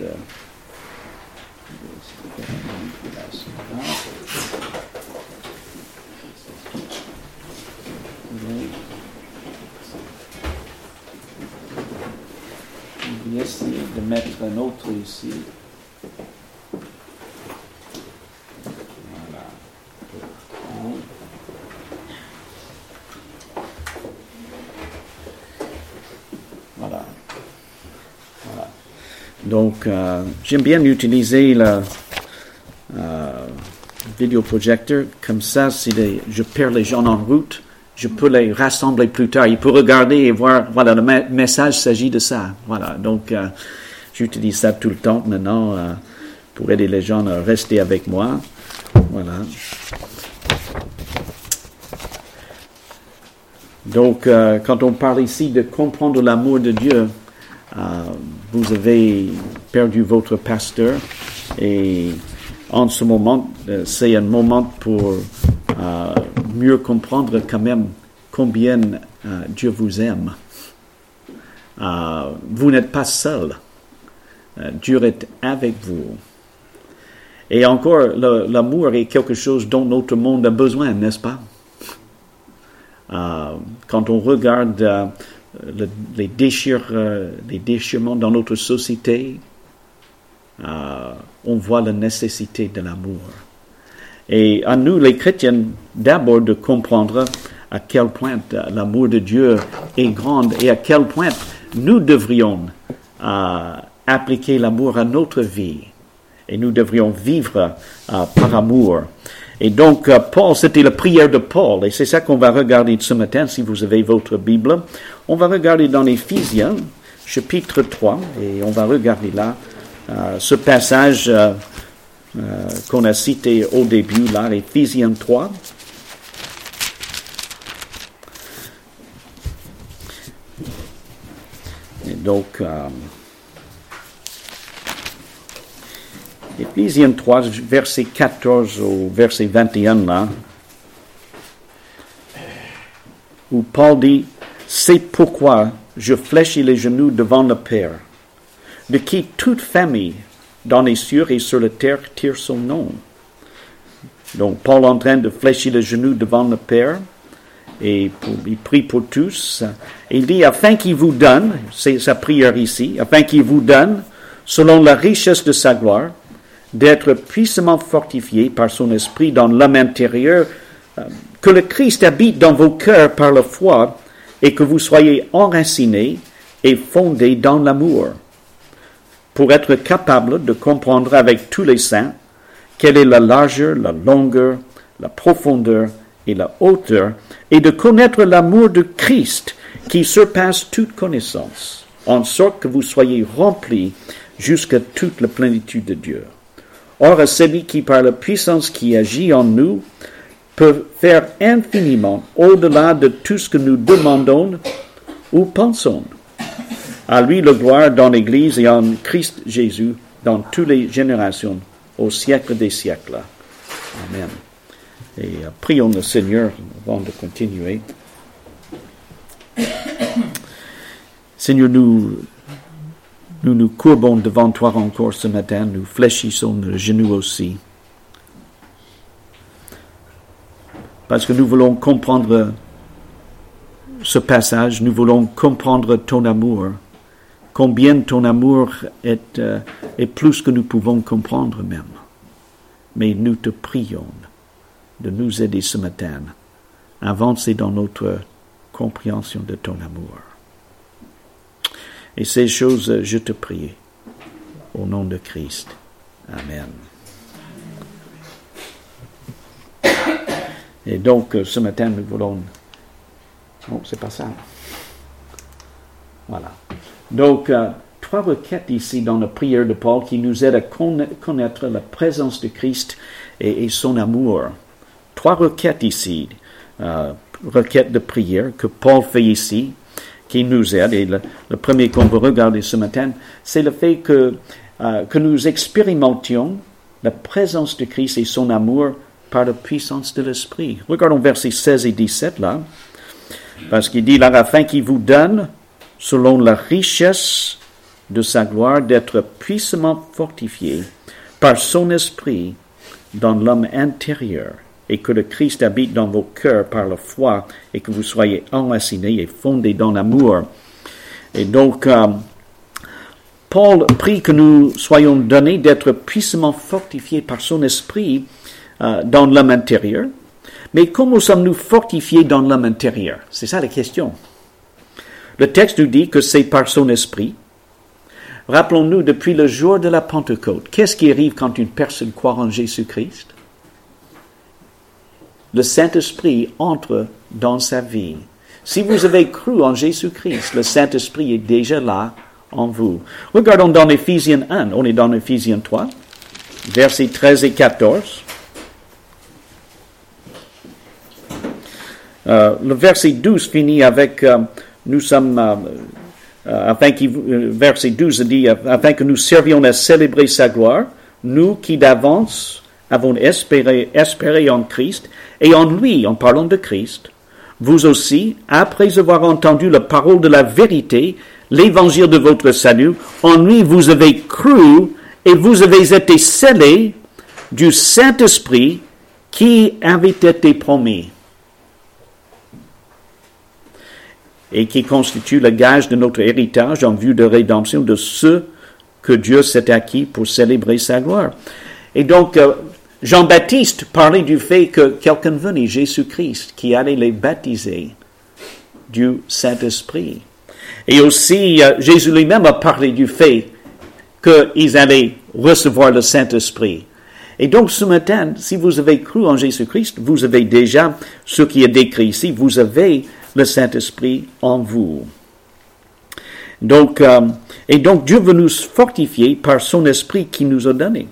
Je vais essayer de mettre un autre ici. Voilà. Voilà. Voilà. Donc, j'aime bien utiliser le vidéoprojecteur. Comme ça, si je perds les gens en route, je peux les rassembler plus tard. Ils peuvent regarder et voir, voilà, le message s'agit de ça. Voilà, donc j'utilise ça tout le temps maintenant pour aider les gens à rester avec moi. Voilà. Donc, quand on parle ici de comprendre l'amour de Dieu, vous avez perdu votre pasteur et en ce moment, c'est un moment pour mieux comprendre quand même combien Dieu vous aime. Vous n'êtes pas seul. Dieu est avec vous. Et encore, l'amour est quelque chose dont notre monde a besoin, n'est-ce pas? Quand on regarde les déchirements dans notre société, on voit la nécessité de l'amour. Et à nous, les chrétiens, d'abord de comprendre à quel point l'amour de Dieu est grand et à quel point nous devrions appliquer l'amour à notre vie. Et nous devrions vivre par amour. Et donc, Paul, c'était la prière de Paul. Et c'est ça qu'on va regarder ce matin, si vous avez votre Bible. On va regarder dans Éphésiens, chapitre 3, et on va regarder là ce passage qu'on a cité au début, là, Éphésiens 3. Et donc, Éphésiens 3, verset 14 au verset 21, là, où Paul dit, « C'est pourquoi je fléchis les genoux devant le Père, de qui toute famille dans les cieux et sur la terre tire son nom. » Donc, Paul est en train de fléchir les genoux devant le Père, et il prie pour tous. Il dit, afin qu'il vous donne, c'est sa prière ici, afin qu'il vous donne, selon la richesse de sa gloire, d'être puissamment fortifié par son esprit dans l'âme intérieure, que le Christ habite dans vos cœurs par la foi, et que vous soyez enracinés et fondés dans l'amour, pour être capable de comprendre avec tous les saints quelle est la largeur, la longueur, la profondeur et la hauteur, et de connaître l'amour de Christ qui surpasse toute connaissance, en sorte que vous soyez remplis jusqu'à toute la plénitude de Dieu. Or, à celui qui, par la puissance qui agit en nous, peut faire infiniment au-delà de tout ce que nous demandons ou pensons. À lui la gloire dans l'Église et en Christ Jésus dans toutes les générations, au siècle des siècles. Amen. Et prions le Seigneur avant de continuer. Seigneur, nous courbons devant toi encore ce matin, nous fléchissons le genou aussi. Parce que nous voulons comprendre ce passage, nous voulons comprendre ton amour. Combien ton amour est plus que nous pouvons comprendre même. Mais nous te prions de nous aider ce matin à avancer dans notre compréhension de ton amour. Et ces choses, je te prie, au nom de Christ. Amen. Et donc, ce matin, nous voulons... Oh, c'est pas ça. Voilà. Donc, trois requêtes ici dans la prière de Paul qui nous aident à connaître la présence de Christ et son amour. Trois requêtes ici. Requêtes de prière que Paul fait ici, qui nous aident. Et le premier qu'on va regarder ce matin, c'est le fait que nous expérimentions la présence de Christ et son amour par la puissance de l'Esprit. Regardons versets 16 et 17 là, parce qu'il dit là, afin qu'il vous donne, selon la richesse de sa gloire, d'être puissamment fortifiés par son esprit dans l'homme intérieur, et que le Christ habite dans vos cœurs par la foi, et que vous soyez enracinés et fondés dans l'amour. Et donc, Paul prie que nous soyons donnés d'être puissamment fortifiés par son esprit dans l'homme intérieur. Mais comment sommes-nous fortifiés dans l'homme intérieur? C'est ça la question. Le texte nous dit que c'est par son esprit. Rappelons-nous, depuis le jour de la Pentecôte, qu'est-ce qui arrive quand une personne croit en Jésus-Christ? Le Saint-Esprit entre dans sa vie. Si vous avez cru en Jésus-Christ, le Saint-Esprit est déjà là en vous. Regardons dans Éphésiens 1, on est dans Éphésiens 3, versets 13 et 14. Le verset 12 finit avec nous sommes verset 12 dit afin que nous servions à célébrer sa gloire, nous qui d'avance avons espéré en Christ, et en lui, en parlant de Christ, vous aussi, après avoir entendu la parole de la vérité, l'évangile de votre salut, en lui vous avez cru et vous avez été scellés du Saint-Esprit qui avait été promis et qui constitue le gage de notre héritage en vue de rédemption de ceux que Dieu s'est acquis pour célébrer sa gloire. Et donc, Jean-Baptiste parlait du fait que quelqu'un venait, Jésus-Christ, qui allait les baptiser du Saint-Esprit. Et aussi, Jésus lui-même a parlé du fait qu'ils allaient recevoir le Saint-Esprit. Et donc, ce matin, si vous avez cru en Jésus-Christ, vous avez déjà ce qui est décrit ici, vous avez le Saint-Esprit en vous. Donc, et donc, Dieu veut nous fortifier par son Esprit qui nous a donné.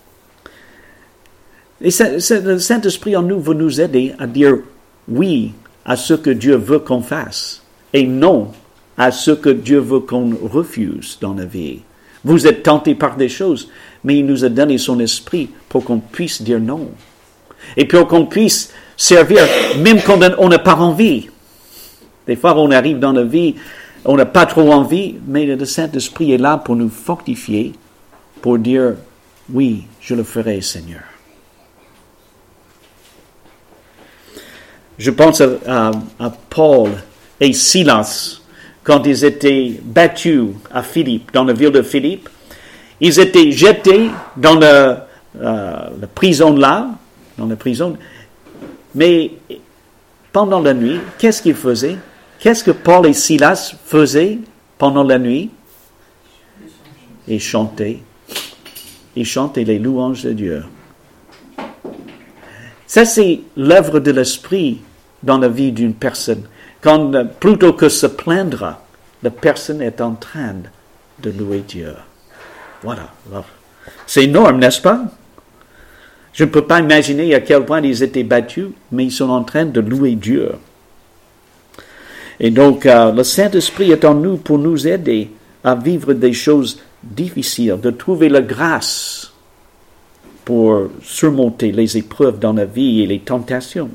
Et le Saint-Esprit en nous veut nous aider à dire oui à ce que Dieu veut qu'on fasse et non à ce que Dieu veut qu'on refuse dans la vie. Vous êtes tentés par des choses, mais il nous a donné son Esprit pour qu'on puisse dire non. Et pour qu'on puisse servir même quand on n'a pas envie. Des fois, on arrive dans la vie, on n'a pas trop envie, mais le Saint-Esprit est là pour nous fortifier, pour dire oui, je le ferai, Seigneur. Je pense à Paul et Silas, quand ils étaient battus à Philippe, dans la ville de Philippe. Ils étaient jetés dans la prison là, mais pendant la nuit, qu'est-ce qu'ils faisaient? Qu'est-ce que Paul et Silas faisaient pendant la nuit? Ils chantaient. Ils chantaient les louanges de Dieu. Ça, c'est l'œuvre de l'Esprit dans la vie d'une personne. Quand, plutôt que se plaindre, la personne est en train de louer Dieu. Voilà. C'est énorme, n'est-ce pas? Je ne peux pas imaginer à quel point ils étaient battus, mais ils sont en train de louer Dieu. Et donc, le Saint-Esprit est en nous pour nous aider à vivre des choses difficiles, de trouver la grâce pour surmonter les épreuves dans la vie et les tentations.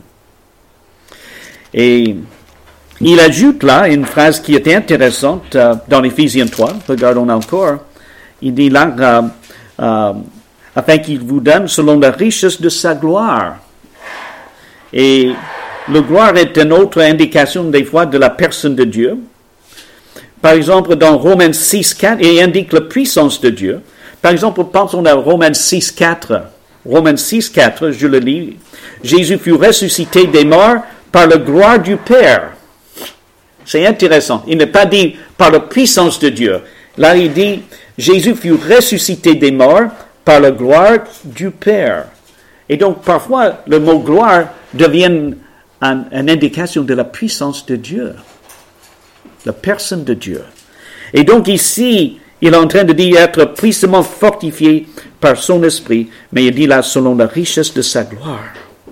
Et il ajoute là une phrase qui est intéressante dans Éphésiens 3, regardons encore. Il dit là, afin qu'il vous donne selon la richesse de sa gloire. Et le gloire est une autre indication des fois de la personne de Dieu. Par exemple, dans Romains 6.4, il indique la puissance de Dieu. Par exemple, pensons à Romains 6.4. Romains 6.4, je le lis. Jésus fut ressuscité des morts par la gloire du Père. C'est intéressant. Il n'est pas dit par la puissance de Dieu. Là, il dit, Jésus fut ressuscité des morts par la gloire du Père. Et donc, parfois, le mot gloire devient une indication de la puissance de Dieu. La personne de Dieu. Et donc, ici, il est en train de dire être puissamment fortifié par son esprit, mais il dit là, selon la richesse de sa gloire.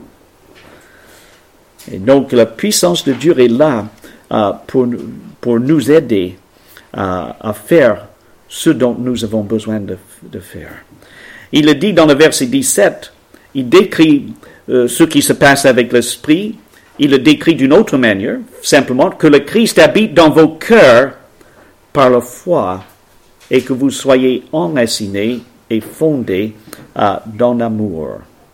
Et donc, la puissance de Dieu est là pour nous aider à faire ce dont nous avons besoin de faire. Il le dit dans le verset 17, il décrit ce qui se passe avec l'esprit, il le décrit d'une autre manière, simplement, que le Christ habite dans vos cœurs par la foi et que vous soyez enracinés et fondés dans l'amour.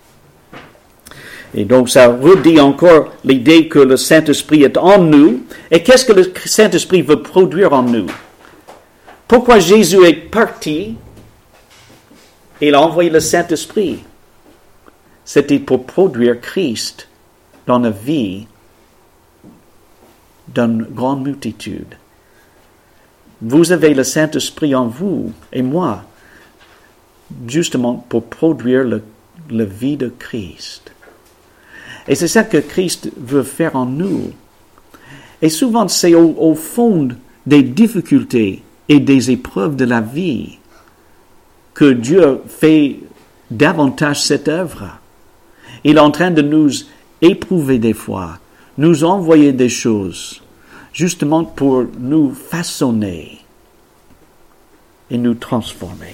Et donc, ça redit encore l'idée que le Saint-Esprit est en nous. Et qu'est-ce que le Saint-Esprit veut produire en nous? Pourquoi Jésus est parti? Il a envoyé le Saint-Esprit. C'était pour produire Christ dans la vie d'une grande multitude. Vous avez le Saint-Esprit en vous et moi, justement pour produire la vie de Christ. Et c'est ça que Christ veut faire en nous. Et souvent, c'est au fond des difficultés et des épreuves de la vie que Dieu fait davantage cette œuvre. Il est en train de nous éprouver des fois, nous envoyer des choses, justement pour nous façonner et nous transformer.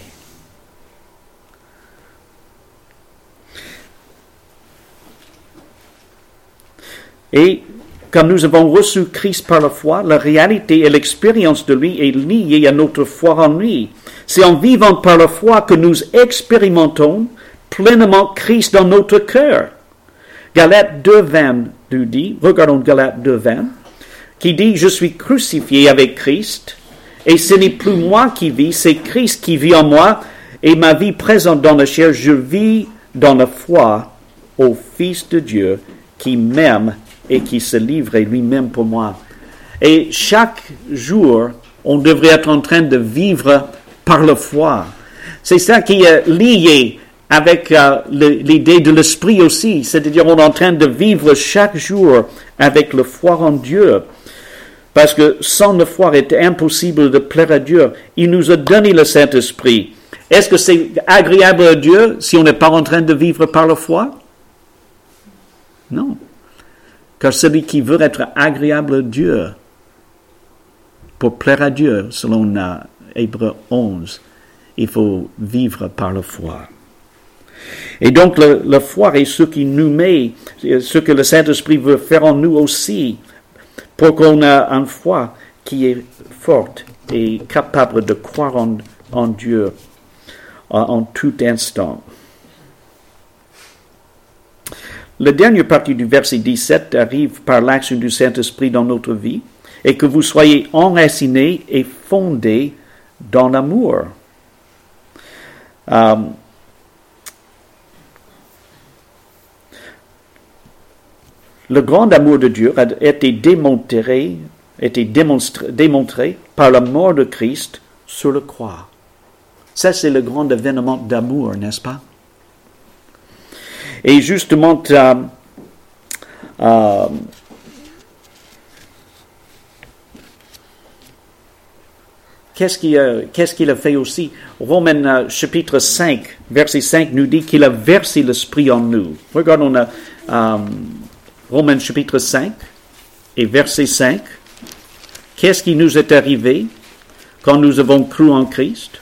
Et comme nous avons reçu Christ par la foi, la réalité et l'expérience de lui est liée à notre foi en lui. C'est en vivant par la foi que nous expérimentons pleinement Christ dans notre cœur. Galates 2:20 nous dit, regardons Galates 2:20, qui dit « Je suis crucifié avec Christ, et ce n'est plus moi qui vis, c'est Christ qui vit en moi, et ma vie présente dans la chair, je vis dans la foi au Fils de Dieu qui m'aime et qui se livre lui-même pour moi. » Et chaque jour, on devrait être en train de vivre par la foi. C'est ça qui est lié avec l'idée de l'esprit aussi. C'est-à-dire, on est en train de vivre chaque jour avec la foi en Dieu. Parce que sans la foi, il est impossible de plaire à Dieu. Il nous a donné le Saint-Esprit. Est-ce que c'est agréable à Dieu si on n'est pas en train de vivre par la foi? Non. Car celui qui veut être agréable à Dieu, pour plaire à Dieu, selon Hébreux 11, il faut vivre par la foi. Et donc, la foi est ce qui nous met, ce que le Saint-Esprit veut faire en nous aussi, pour qu'on ait une foi qui est forte et capable de croire en Dieu en tout instant. La dernière partie du verset 17 arrive par l'action du Saint-Esprit dans notre vie, et que vous soyez enracinés et fondés dans l'amour. Le grand amour de Dieu a été démontré par la mort de Christ sur la croix. Ça, c'est le grand événement d'amour, n'est-ce pas? Et justement, qu'est-ce qu'il a fait aussi? Romains chapitre 5, verset 5 nous dit qu'il a versé l'Esprit en nous. Regardons Romains chapitre 5 et verset 5. Qu'est-ce qui nous est arrivé quand nous avons cru en Christ?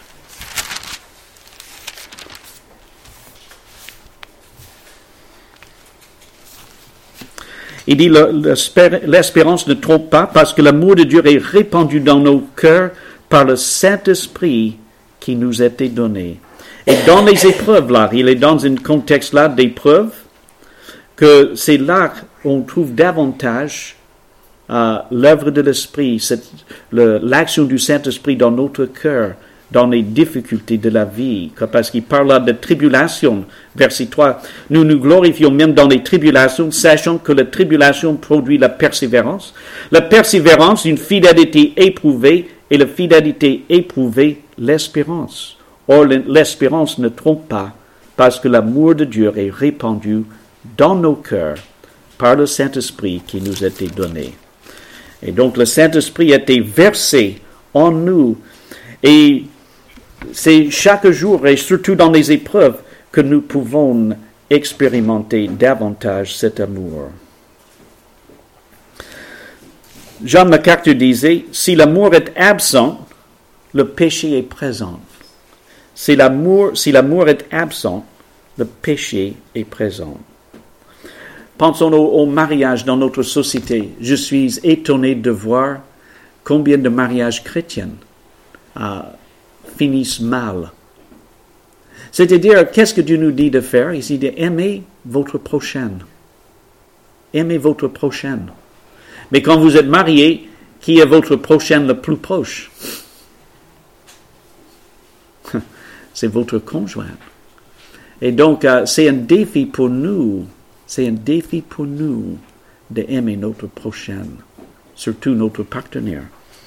Il dit, l'espérance ne trompe pas parce que l'amour de Dieu est répandu dans nos cœurs par le Saint-Esprit qui nous a été donné. Et dans les épreuves, là, il est dans un contexte là d'épreuves, que c'est là qu'on trouve davantage l'œuvre de l'Esprit, l'action du Saint-Esprit dans notre cœur, dans les difficultés de la vie. Parce qu'il parle là de tribulation, verset 3. Nous nous glorifions même dans les tribulations, sachant que la tribulation produit la persévérance. La persévérance, une fidélité éprouvée, et la fidélité éprouvée, l'espérance. Or, l'espérance ne trompe pas, parce que l'amour de Dieu est répandu dans nos cœurs par le Saint-Esprit qui nous a été donné. Et donc, le Saint-Esprit a été versé en nous. Et c'est chaque jour, et surtout dans les épreuves, que nous pouvons expérimenter davantage cet amour. John MacArthur disait, si l'amour est absent, le péché est présent. Si l'amour est absent, le péché est présent. Pensons au mariage dans notre société. Je suis étonné de voir combien de mariages chrétiens finissent mal. C'est-à-dire, qu'est-ce que Dieu nous dit de faire? Il dit d'aimer votre prochaine. Aimez votre prochaine. Mais quand vous êtes marié, qui est votre prochaine le plus proche? C'est votre conjoint. Et donc, c'est un défi pour nous. C'est un défi pour nous d'aimer notre prochaine, surtout notre partenaire.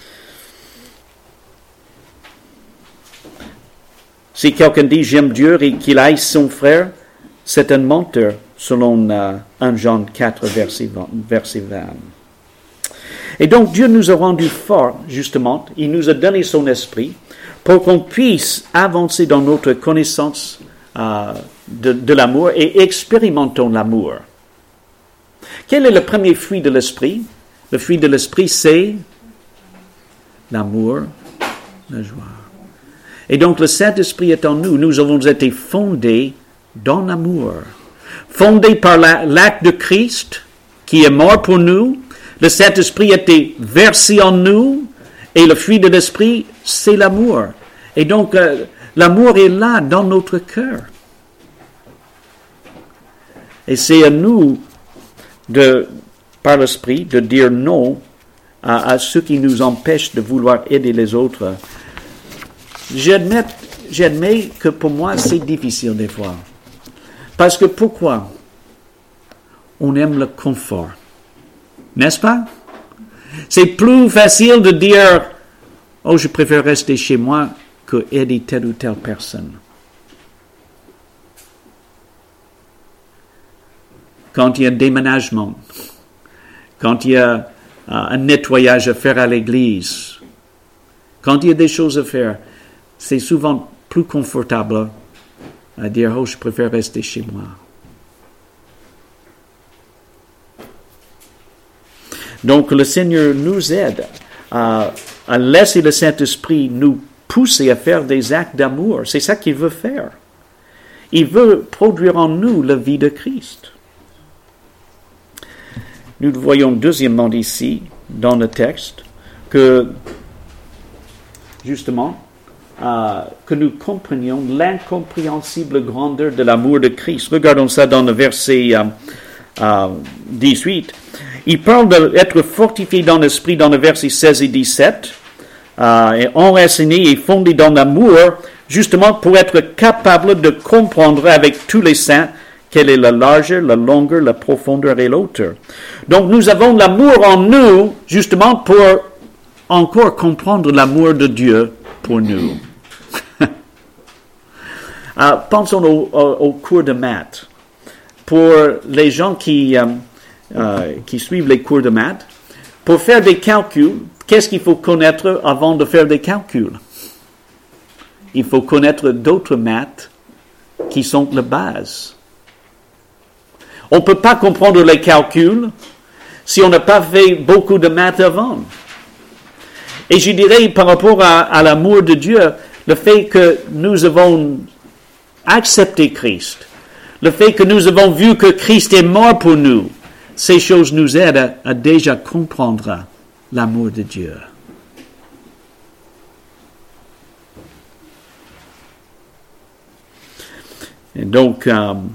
Si quelqu'un dit « j'aime Dieu » et qu'il haïsse son frère, c'est un menteur, selon 1 Jean 4, verset 20. Et donc, Dieu nous a rendus forts, justement. Il nous a donné son esprit pour qu'on puisse avancer dans notre connaissance de l'amour et expérimentons l'amour. Quel est le premier fruit de l'esprit? Le fruit de l'esprit, c'est l'amour, la joie. Et donc, le Saint-Esprit est en nous. Nous avons été fondés dans l'amour. Fondés par l'acte de Christ, qui est mort pour nous. Le Saint-Esprit a été versé en nous. Et le fruit de l'Esprit, c'est l'amour. Et donc, l'amour est là, dans notre cœur. Et c'est à nous, par l'Esprit, de dire non à ce qui nous empêche de vouloir aider les autres. J'admets que pour moi, c'est difficile des fois. Parce que pourquoi? On aime le confort. N'est-ce pas? C'est plus facile de dire « Oh, je préfère rester chez moi que aider telle ou telle personne. » Quand il y a un déménagement, quand il y a un nettoyage à faire à l'église, quand il y a des choses à faire, c'est souvent plus confortable à dire « Oh, je préfère rester chez moi. » Donc, le Seigneur nous aide à laisser le Saint-Esprit nous pousser à faire des actes d'amour. C'est ça qu'il veut faire. Il veut produire en nous la vie de Christ. Nous le voyons deuxièmement ici, dans le texte, que, justement, que nous comprenions l'incompréhensible grandeur de l'amour de Christ. Regardons ça dans le verset 18. Il parle d'être fortifié dans l'esprit dans le verset 16 et 17, et enraciné et fondé dans l'amour, justement pour être capable de comprendre avec tous les saints quelle est la largeur, la longueur, la profondeur et l'auteur. Donc nous avons l'amour en nous, justement pour encore comprendre l'amour de Dieu pour nous. Pensons au cours de maths. Pour les gens qui suivent les cours de maths, pour faire des calculs, qu'est-ce qu'il faut connaître avant de faire des calculs? Il faut connaître d'autres maths qui sont la base. On ne peut pas comprendre les calculs si on n'a pas fait beaucoup de maths avant. Et je dirais, par rapport à l'amour de Dieu, le fait que nous avons accepté Christ, le fait que nous avons vu que Christ est mort pour nous, ces choses nous aident à déjà comprendre l'amour de Dieu. Et donc,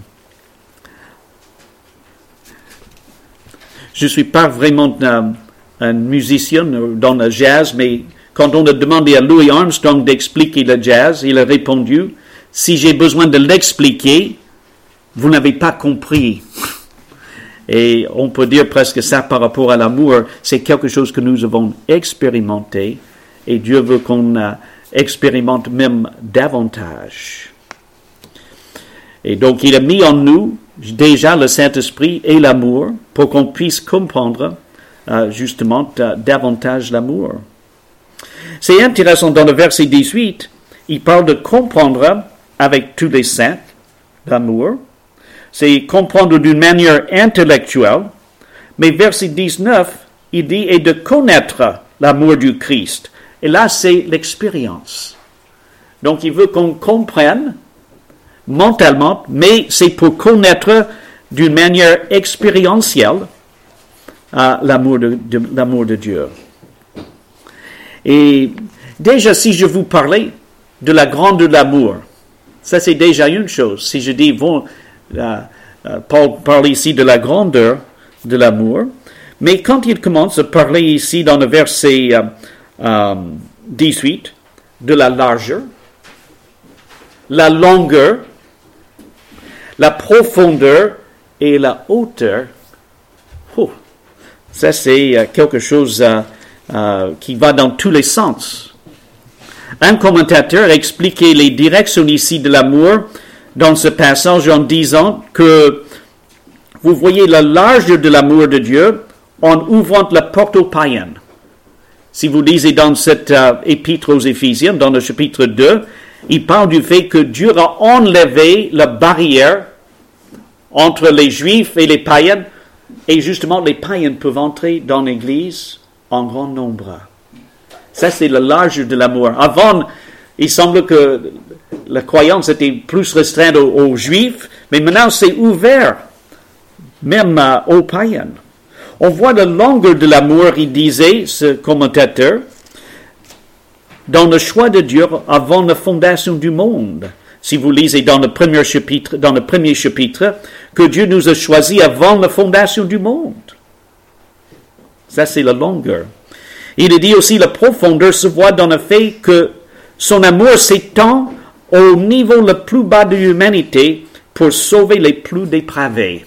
je ne suis pas vraiment un musicien dans le jazz, mais quand on a demandé à Louis Armstrong d'expliquer le jazz, il a répondu, « Si j'ai besoin de l'expliquer, vous n'avez pas compris. » Et on peut dire presque ça par rapport à l'amour, c'est quelque chose que nous avons expérimenté, et Dieu veut qu'on expérimente même davantage. Et donc, il a mis en nous déjà le Saint-Esprit et l'amour pour qu'on puisse comprendre justement davantage l'amour. C'est intéressant, dans le verset 18, il parle de comprendre avec tous les saints l'amour. C'est comprendre d'une manière intellectuelle. Mais verset 19, il dit « et de connaître l'amour du Christ ». Et là, c'est l'expérience. Donc, il veut qu'on comprenne mentalement, mais c'est pour connaître d'une manière expérientielle l'amour de Dieu. Et déjà, si je vous parlais de la grandeur de l'amour. Ça, c'est déjà une chose. Si je dis, Paul parle ici de la grandeur de l'amour, mais quand il commence à parler ici dans le verset 18, de la largeur, la longueur, la profondeur et la hauteur, ça c'est quelque chose qui va dans tous les sens. Un commentateur a expliqué les directions ici de l'amour dans ce passage en disant que vous voyez la largeur de l'amour de Dieu en ouvrant la porte aux païens. Si vous lisez dans cette épître aux Éphésiens, dans le chapitre 2, il parle du fait que Dieu a enlevé la barrière entre les Juifs et les païens, et justement les païens peuvent entrer dans l'Église en grand nombre. Ça, c'est la largeur de l'amour. Avant, il semble que la croyance était plus restreinte aux Juifs, mais maintenant c'est ouvert, même aux païens. On voit la longueur de l'amour, il disait, ce commentateur, dans le choix de Dieu avant la fondation du monde. Si vous lisez dans le premier chapitre, que Dieu nous a choisis avant la fondation du monde. Ça, c'est la longueur. Il dit aussi la profondeur se voit dans le fait que son amour s'étend au niveau le plus bas de l'humanité pour sauver les plus dépravés.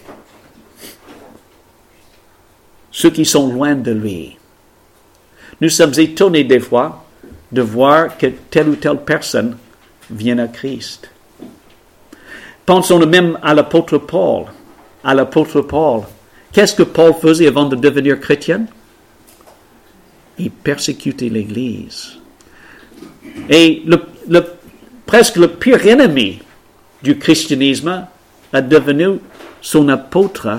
Ceux qui sont loin de lui. Nous sommes étonnés des fois de voir que telle ou telle personne vient à Christ. Pensons même à l'apôtre Paul. Qu'est-ce que Paul faisait avant de devenir chrétien? Il persécutait l'Église. Et presque le pire ennemi du christianisme est devenu son apôtre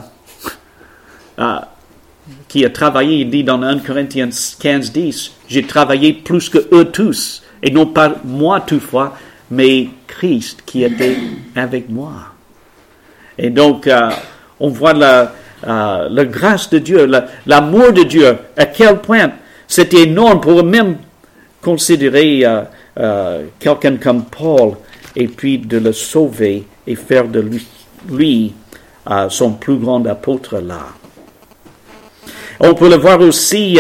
qui a travaillé, il dit dans 1 Corinthiens 15:10, j'ai travaillé plus que eux tous, et non pas moi toutefois, mais Christ qui était avec moi. Et donc, on voit la grâce de Dieu, l'amour de Dieu, à quel point c'était énorme pour même considérer quelqu'un comme Paul, et puis de le sauver et faire de lui son plus grand apôtre là. On peut le voir aussi,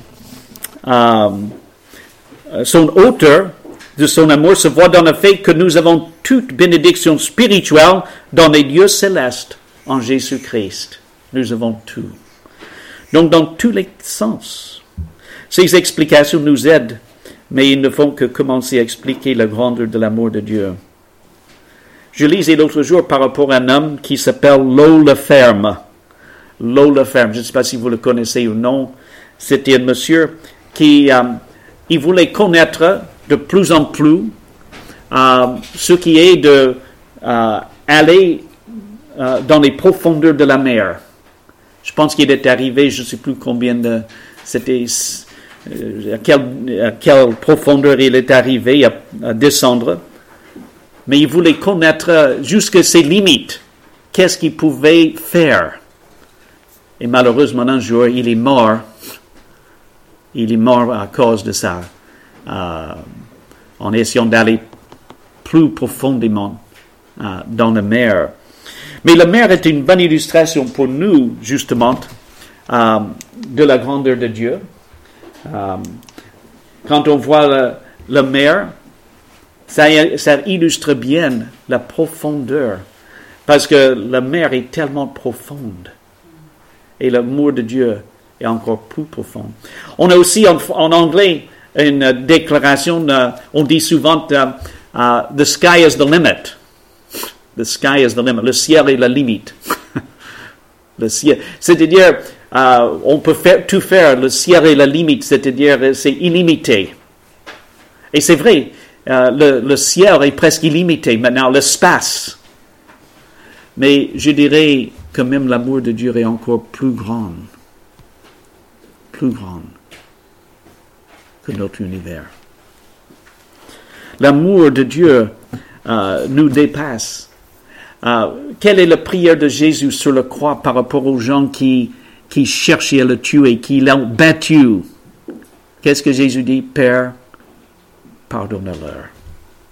son auteur de son amour se voit dans le fait que nous avons toute bénédiction spirituelle dans les lieux célestes en Jésus-Christ. Nous avons tout. Donc, dans tous les sens. Ces explications nous aident, mais ils ne font que commencer à expliquer la grandeur de l'amour de Dieu. Je lisais l'autre jour par rapport à un homme qui s'appelle Lowe Laferme. Lowe Laferme, je ne sais pas si vous le connaissez ou non. C'était un monsieur qui il voulait connaître de plus en plus ce qui est de aller dans les profondeurs de la mer. Je pense qu'il est arrivé, je ne sais plus combien c'était à quelle profondeur il est arrivé à descendre. Mais il voulait connaître jusqu'à ses limites. Qu'est-ce qu'il pouvait faire? Et malheureusement, un jour, il est mort. Il est mort à cause de ça. En essayant d'aller plus profondément dans la mer. Mais la mer est une bonne illustration pour nous, justement, de la grandeur de Dieu. Quand on voit la mer, ça illustre bien la profondeur. Parce que la mer est tellement profonde. Et l'amour de Dieu est encore plus profond. On a aussi en anglais une déclaration, on dit souvent the sky is the limit. The sky is the limit. Le ciel est la limite. Le ciel. C'est-à-dire, on peut tout faire. Le ciel est la limite. C'est-à-dire, c'est illimité. Et c'est vrai, le ciel est presque illimité. Maintenant, l'espace. Mais je dirais que même l'amour de Dieu est encore plus grand que notre univers. L'amour de Dieu nous dépasse. Quelle est la prière de Jésus sur la croix par rapport aux gens qui cherchaient à le tuer, qui l'ont battu? Qu'est-ce que Jésus dit? Père, pardonne-leur.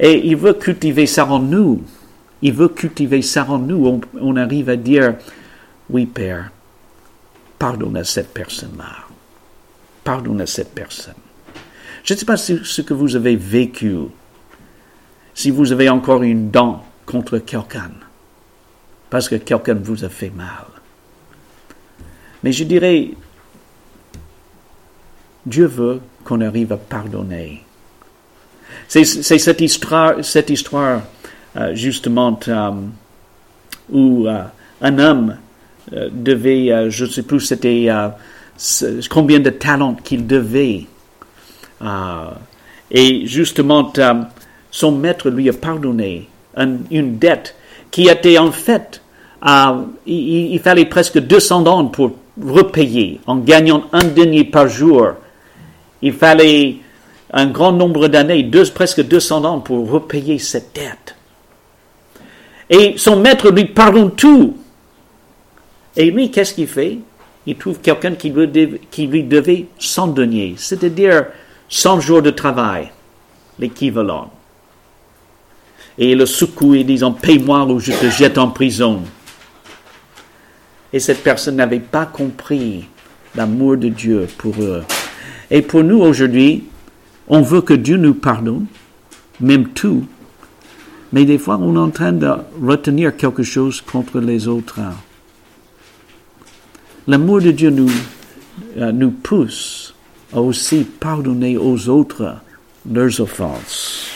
Et il veut cultiver ça en nous. Il veut cultiver ça en nous. On arrive à dire, oui, Père, pardonne à cette personne-là. Pardonne à cette personne. Je ne sais pas ce que vous avez vécu, si vous avez encore une dent contre quelqu'un, parce que quelqu'un vous a fait mal. Mais je dirais, Dieu veut qu'on arrive à pardonner. C'est cette histoire justement, où un homme devait, je ne sais plus, c'était combien de talents qu'il devait. Et justement, son maître lui a pardonné une dette qui était en fait, il fallait presque 200 ans pour repayer en gagnant un denier par jour. Il fallait un grand nombre d'années, presque 200 ans pour repayer cette dette. Et son maître lui pardonne tout. Et lui, qu'est-ce qu'il fait? Il trouve quelqu'un qui lui devait 100 deniers, c'est-à-dire 100 jours de travail, l'équivalent. Et il le secoue et disant, paye-moi ou je te jette en prison. Et cette personne n'avait pas compris l'amour de Dieu pour eux. Et pour nous aujourd'hui, on veut que Dieu nous pardonne, même tout, mais des fois on est en train de retenir quelque chose contre les autres. L'amour de Dieu nous pousse à aussi pardonner aux autres leurs offenses.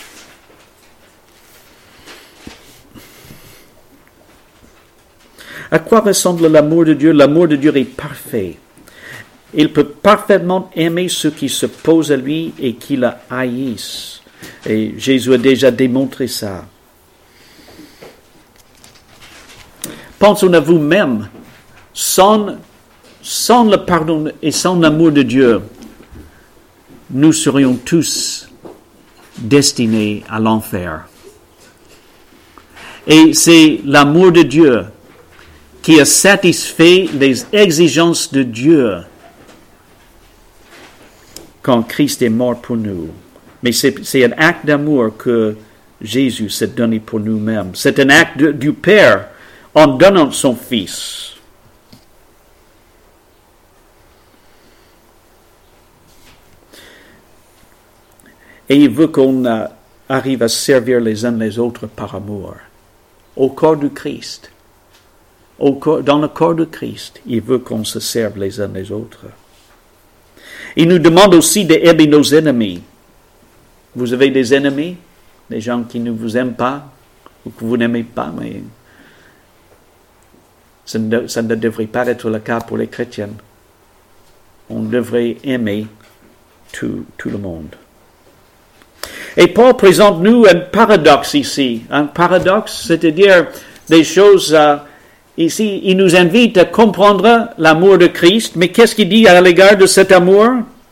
À quoi ressemble l'amour de Dieu? L'amour de Dieu est parfait. Il peut parfaitement aimer ceux qui se posent à lui et qui le haïssent. Et Jésus a déjà démontré ça. Pensons à vous-même. Sans le pardon et sans l'amour de Dieu, nous serions tous destinés à l'enfer. Et c'est l'amour de Dieu qui a satisfait les exigences de Dieu quand Christ est mort pour nous. Mais c'est un acte d'amour que Jésus s'est donné pour nous-mêmes. C'est un acte du Père en donnant son Fils. Et il veut qu'on arrive à servir les uns les autres par amour. Au corps du Christ. Dans le corps de Christ, il veut qu'on se serve les uns les autres. Il nous demande aussi d'aimer nos ennemis. Vous avez des ennemis? Des gens qui ne vous aiment pas ou que vous n'aimez pas, mais ça ne devrait pas être le cas pour les chrétiens. On devrait aimer tout le monde. Et Paul présente nous un paradoxe ici. Un paradoxe, c'est-à-dire des choses... Ici, il nous invite à comprendre l'amour de Christ, mais qu'est-ce qu'il dit à l'égard de cet amour?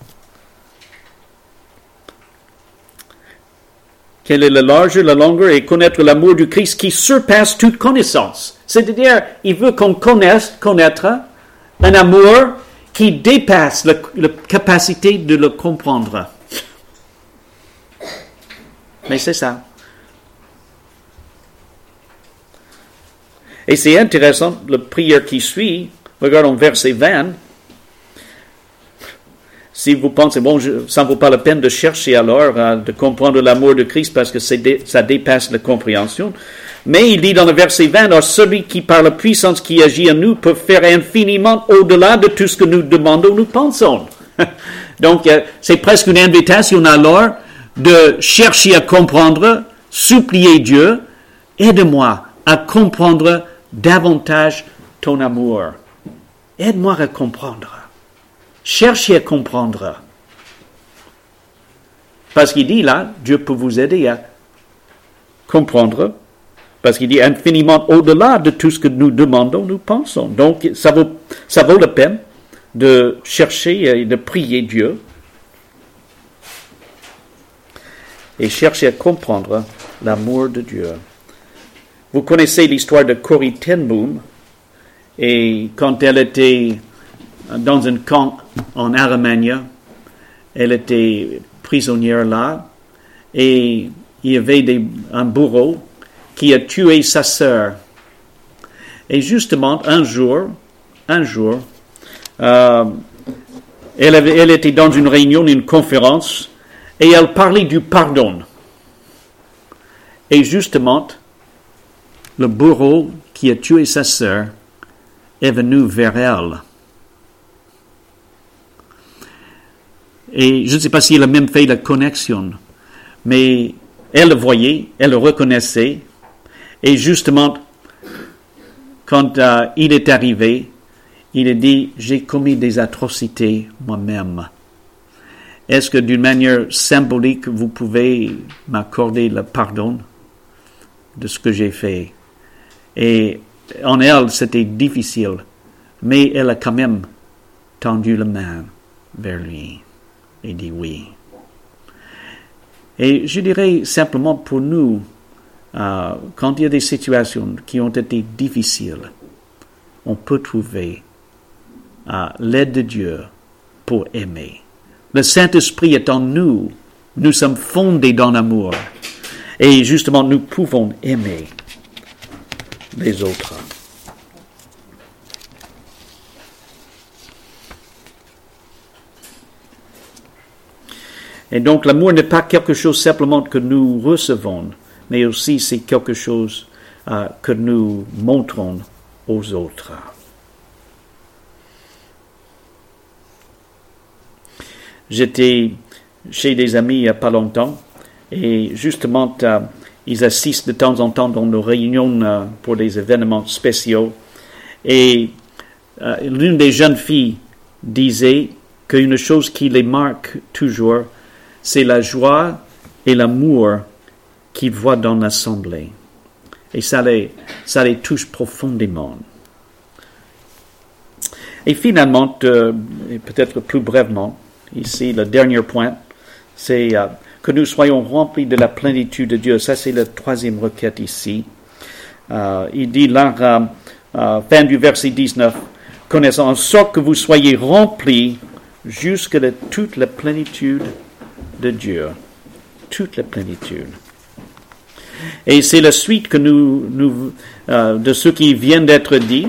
Quelle est la largeur, la longueur, et connaître l'amour du Christ qui surpasse toute connaissance. C'est-à-dire, il veut qu'on connaître un amour qui dépasse la capacité de le comprendre. Mais c'est ça. Et c'est intéressant, la prière qui suit, regardons verset 20. Si vous pensez, ça ne vaut pas la peine de chercher alors de comprendre l'amour de Christ parce que ça dépasse la compréhension. Mais il dit dans le verset 20, alors celui qui par la puissance qui agit en nous peut faire infiniment au-delà de tout ce que nous demandons, nous pensons. Donc, c'est presque une invitation alors de chercher à comprendre, supplier Dieu, aide-moi à comprendre davantage ton amour. Aide-moi à comprendre. Cherchez à comprendre. Parce qu'il dit là, Dieu peut vous aider à comprendre. Parce qu'il dit infiniment au-delà de tout ce que nous demandons, nous pensons. Donc, ça vaut la peine de chercher et de prier Dieu. Et chercher à comprendre l'amour de Dieu. Vous connaissez l'histoire de Corrie ten Boom, et quand elle était dans un camp en Allemagne, elle était prisonnière là, et il y avait un bourreau qui a tué sa sœur. Et justement, un jour, elle était dans une réunion, une conférence, et elle parlait du pardon. Et justement, le bourreau qui a tué sa sœur est venu vers elle. Et je ne sais pas si elle a même fait la connexion, mais elle le voyait, elle le reconnaissait, et justement, quand il est arrivé, il a dit, j'ai commis des atrocités moi-même. Est-ce que d'une manière symbolique, vous pouvez m'accorder le pardon de ce que j'ai fait? Et en elle, c'était difficile, mais elle a quand même tendu la main vers lui et dit oui. Et je dirais simplement pour nous, quand il y a des situations qui ont été difficiles, on peut trouver l'aide de Dieu pour aimer. Le Saint-Esprit est en nous. Nous sommes fondés dans l'amour. Et justement, nous pouvons aimer les autres. Et donc, l'amour n'est pas quelque chose simplement que nous recevons, mais aussi c'est quelque chose que nous montrons aux autres. J'étais chez des amis il n'y a pas longtemps et justement ils assistent de temps en temps dans nos réunions pour des événements spéciaux et l'une des jeunes filles disait qu'une chose qui les marque toujours, c'est la joie et l'amour qu'ils voient dans l'assemblée. Et ça les touche profondément. Et finalement, et peut-être plus brièvement, ici, le dernier point, c'est que nous soyons remplis de la plénitude de Dieu. Ça, c'est la troisième requête ici. Il dit là, fin du verset 19, « Connaissant en sorte que vous soyez remplis jusque de toute la plénitude de Dieu. » Toute la plénitude. Et c'est la suite que de ce qui vient d'être dit.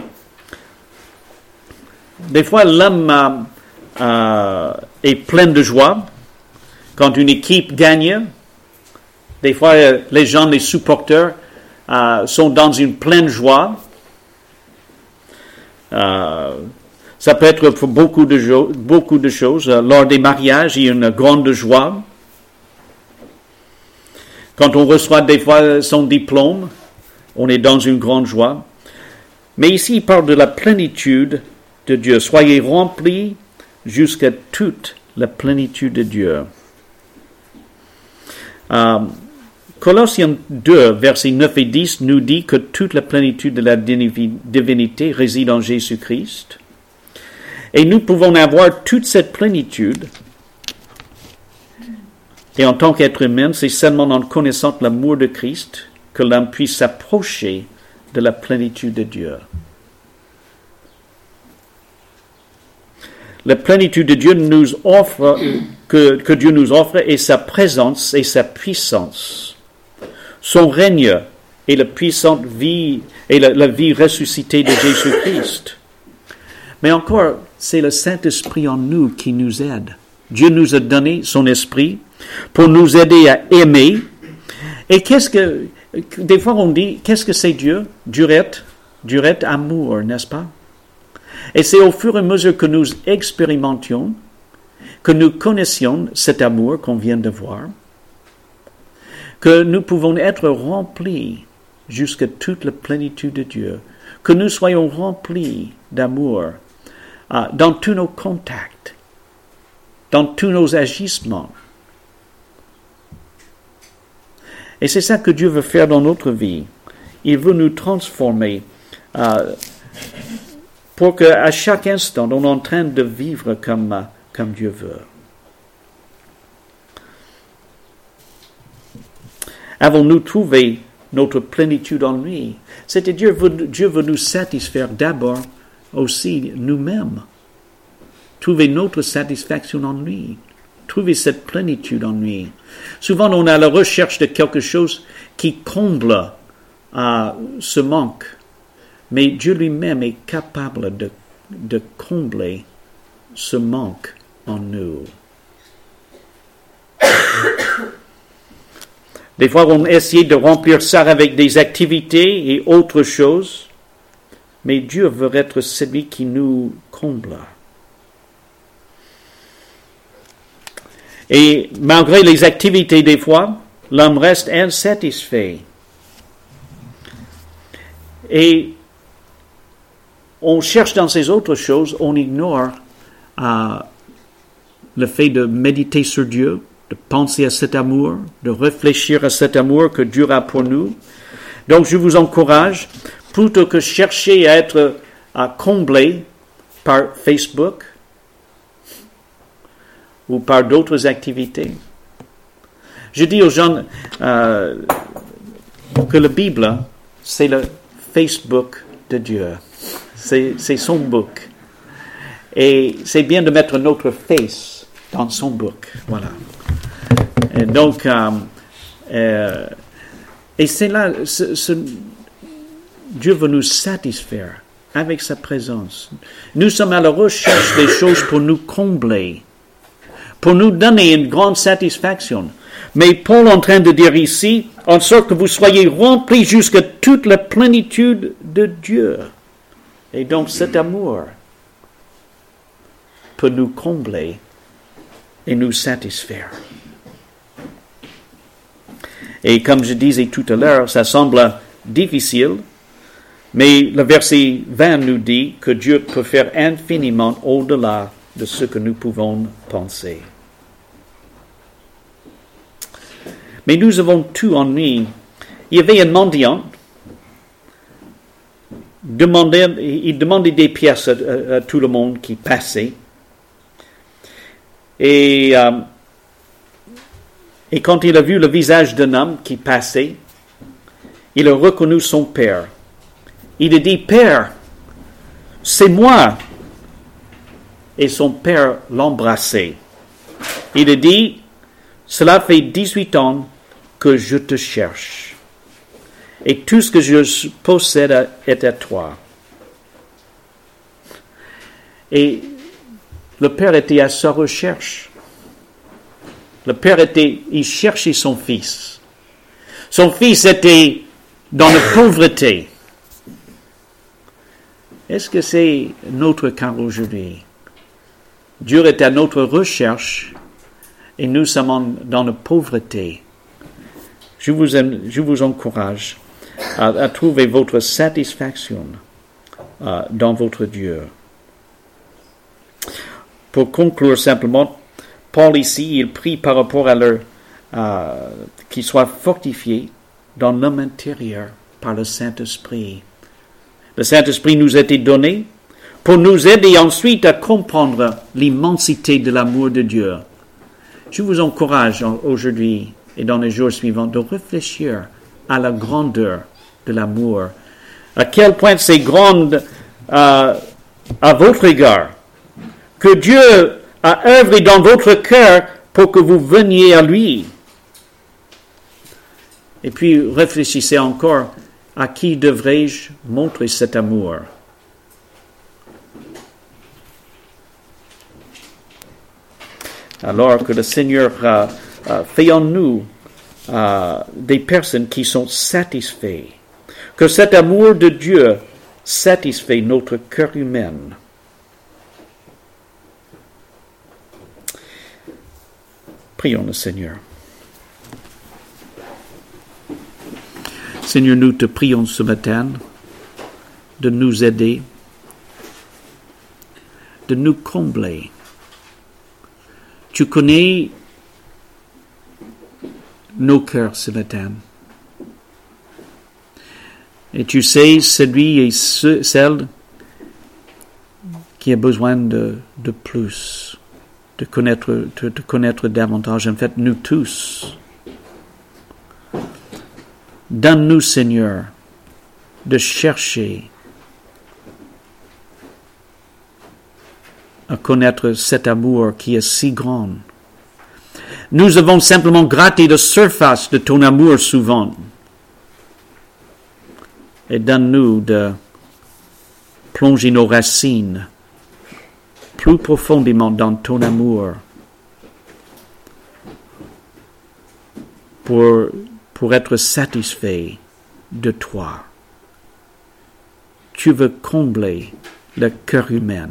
Des fois, l'homme est plein de joie quand une équipe gagne. Des fois, les gens, les supporters, sont dans une pleine joie. Ça peut être pour beaucoup de choses. Lors des mariages, il y a une grande joie. Quand on reçoit des fois son diplôme, on est dans une grande joie. Mais ici, il parle de la plénitude de Dieu. Soyez remplis jusqu'à toute la plénitude de Dieu. Colossiens 2, versets 9 et 10 nous dit que toute la plénitude de la divinité réside en Jésus-Christ. Et nous pouvons avoir toute cette plénitude. Et en tant qu'être humain, c'est seulement en connaissant l'amour de Christ que l'homme puisse s'approcher de la plénitude de Dieu. La plénitude de Dieu nous offre, que Dieu nous offre est sa présence et sa puissance. Son règne et la puissante vie et la vie ressuscitée de Jésus-Christ. Mais encore, c'est le Saint-Esprit en nous qui nous aide. Dieu nous a donné son esprit pour nous aider à aimer. Et des fois on dit, qu'est-ce que c'est Dieu? Durette, amour, n'est-ce pas? Et c'est au fur et à mesure que nous expérimentions, que nous connaissions cet amour qu'on vient de voir, que nous pouvons être remplis jusqu'à toute la plénitude de Dieu, que nous soyons remplis d'amour dans tous nos contacts, dans tous nos agissements. Et c'est ça que Dieu veut faire dans notre vie. Il veut nous transformer pour qu'à chaque instant, on est en train de vivre comme Dieu veut. Avons-nous trouvé notre plénitude en lui? C'est-à-dire, Dieu veut nous satisfaire d'abord aussi nous-mêmes. Trouver notre satisfaction en lui. trouver cette plénitude en lui. Souvent, on est à la recherche de quelque chose qui comble ce manque. Mais Dieu lui-même est capable de combler ce manque en nous. Des fois, on essaie de remplir ça avec des activités et autres choses, mais Dieu veut être celui qui nous comble. Et malgré les activités des fois, l'homme reste insatisfait. Et on cherche dans ces autres choses, on ignore le fait de méditer sur Dieu, de penser à cet amour, de réfléchir à cet amour que Dieu a pour nous. Donc je vous encourage, plutôt que chercher à être comblé par Facebook ou par d'autres activités, je dis aux gens que la Bible, c'est le Facebook de Dieu. C'est son book. Et c'est bien de mettre notre face dans son book. Voilà. Et donc, et c'est là, Dieu veut nous satisfaire avec sa présence. Nous sommes à la recherche des choses pour nous combler, pour nous donner une grande satisfaction. Mais Paul est en train de dire ici, en sorte que vous soyez remplis jusqu'à toute la plénitude de Dieu. Et donc cet amour peut nous combler et nous satisfaire. Et comme je disais tout à l'heure, ça semble difficile, mais le verset 20 nous dit que Dieu peut faire infiniment au-delà de ce que nous pouvons penser. Mais nous avons tout en lui. Il y avait un mendiant, il demandait des pièces à tout le monde qui passait. Et quand il a vu le visage d'un homme qui passait, il a reconnu son père. Il a dit, « Père, c'est moi !» Et son père l'embrassait. Il a dit, « Cela fait 18 ans que je te cherche. Et tout ce que je possède est à toi. » Et le père était à sa recherche. Le père il cherchait son fils. Son fils était dans la pauvreté. Est-ce que c'est notre cas aujourd'hui? Dieu est à notre recherche et nous sommes dans la pauvreté. Je vous encourage à trouver votre satisfaction dans votre Dieu. Pour conclure simplement, Paul ici, il prie par rapport à leur qu'ils soient fortifiés dans l'homme intérieur par le Saint-Esprit. Le Saint-Esprit nous a été donné pour nous aider ensuite à comprendre l'immensité de l'amour de Dieu. Je vous encourage aujourd'hui et dans les jours suivants de réfléchir à la grandeur de l'amour. À quel point c'est grand à votre égard. Que Dieu a œuvré dans votre cœur pour que vous veniez à lui. Et puis réfléchissez encore, à qui devrais-je montrer cet amour? Alors que le Seigneur fait en nous des personnes qui sont satisfaites. Que cet amour de Dieu satisfait notre cœur humain. Prions le Seigneur. Seigneur, nous te prions ce matin de nous aider, de nous combler. Tu connais nos cœurs ce matin. Et tu sais celui et celle qui a besoin de plus, de te connaître davantage. En fait, nous tous. Donne-nous, Seigneur, de chercher à connaître cet amour qui est si grand Nous avons simplement gratté la surface de ton amour souvent. Et donne-nous de plonger nos racines plus profondément dans ton amour pour être satisfait de toi. Tu veux combler le cœur humain.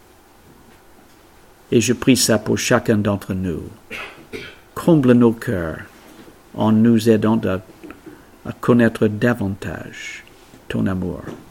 Et je prie ça pour chacun d'entre nous. Comble nos cœurs en nous aidant à connaître davantage ton amour.